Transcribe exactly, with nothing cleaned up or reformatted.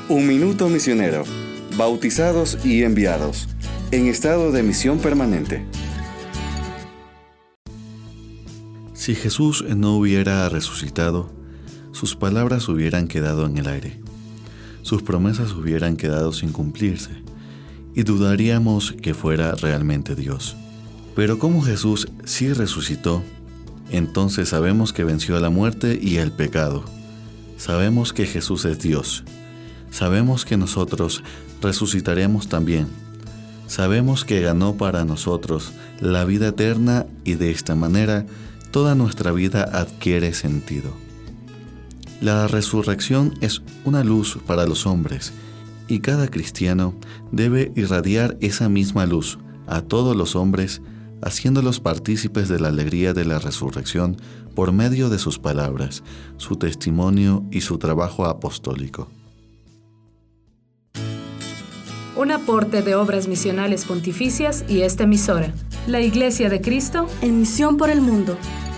Un minuto misionero. Bautizados y enviados. En estado de misión permanente. Si Jesús no hubiera resucitado, sus palabras hubieran quedado en el aire. Sus promesas hubieran quedado sin cumplirse y dudaríamos que fuera realmente Dios. Pero como Jesús sí resucitó, entonces sabemos que venció a la muerte y el pecado. Sabemos que Jesús es Dios. Sabemos que nosotros resucitaremos también. Sabemos que ganó para nosotros la vida eterna y de esta manera toda nuestra vida adquiere sentido. La resurrección es una luz para los hombres y cada cristiano debe irradiar esa misma luz a todos los hombres, haciéndolos partícipes de la alegría de la resurrección por medio de sus palabras, su testimonio y su trabajo apostólico. Un aporte de Obras Misionales Pontificias y esta emisora, la Iglesia de Cristo, en misión por el mundo.